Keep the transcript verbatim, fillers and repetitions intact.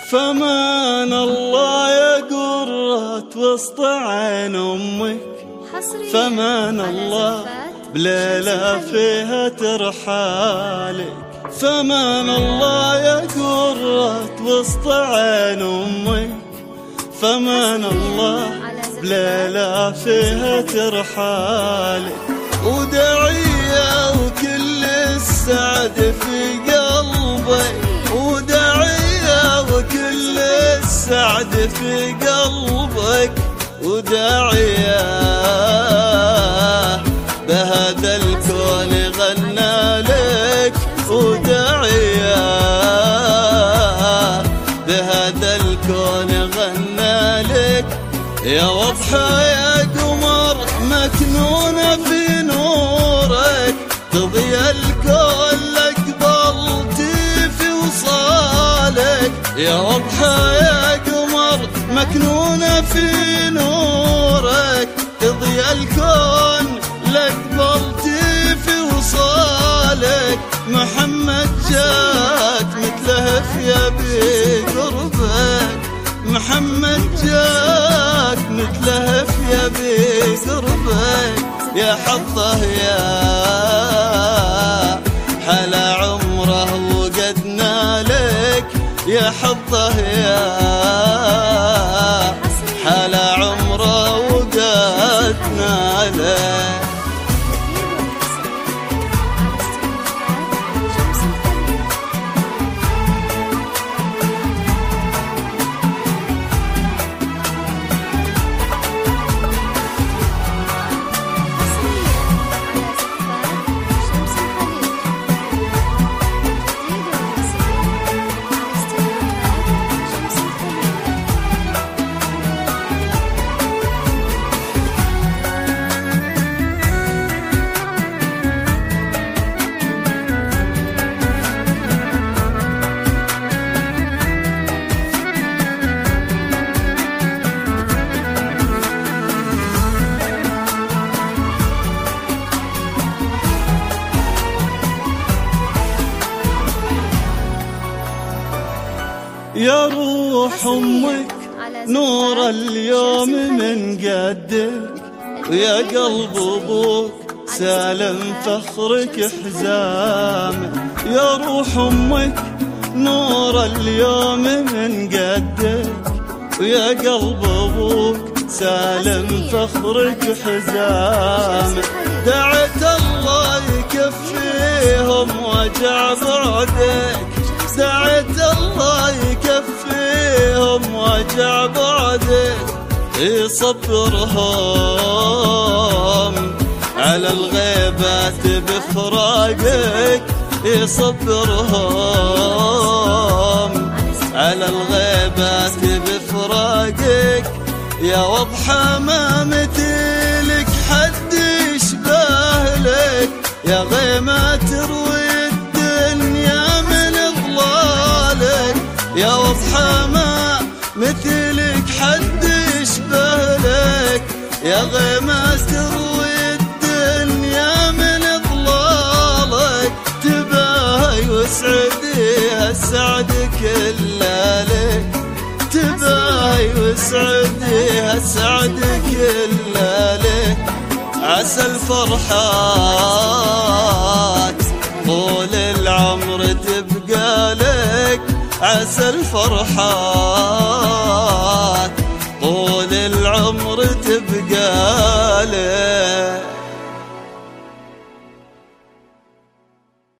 فمان الله يا قرة وسط عين أمك، فمان الله بليلة فيها ترحالك، فمان الله يا قرة وسط عين أمك، فمان الله بليلة فيها ترحالك. وداعية وكل السعد في قلبك، وداعية وكل السعد في قلبك، وداعية بهذا الكون غنى لك، وداعية بهذا الكون غنى لك. يا وضحى يا قمر مكنونة في نورك، تضيء الكون لقبلتي في وصالك. يا وضحى يا قمر مكنونة في نورك، تضيء الكون لقبلتي في وصالك. محمد جاك متلهف يا بقربك، محمد جاك متلهف يا بقربك. يا حظه يا حلا عمره وقد نالك، يا حظه يا حلا عمره وقد نالك. يا روح أمك نور اليوم من قدك، ويا قلب أبوك سالم فخرك حزامه. يا روح أمك نور اليوم من قدك، ويا قلب أبوك سالم فخرك حزامه. دعت الله يكفيهم وجع بعدك، دعت الله يكفيهم وجع بعدك. يصبرهم على الغيبات بفراقك، يصبرهم على الغيبات بفراقك. يا وضحى ما مثلك حد يشبه لك، يا غيمة تروي الدنيا من ضلالك. يا وضحى ما مثلك حد يشبه لك، يا غيمة تروي الدنيا من ضلالك. تباهي وسعديها السعد كله لك، تباهي وسعديها السعد كله لك. عسى الفرحات طول العمر تبقى لك، عسى الفرحات طول العمر تبقى لك.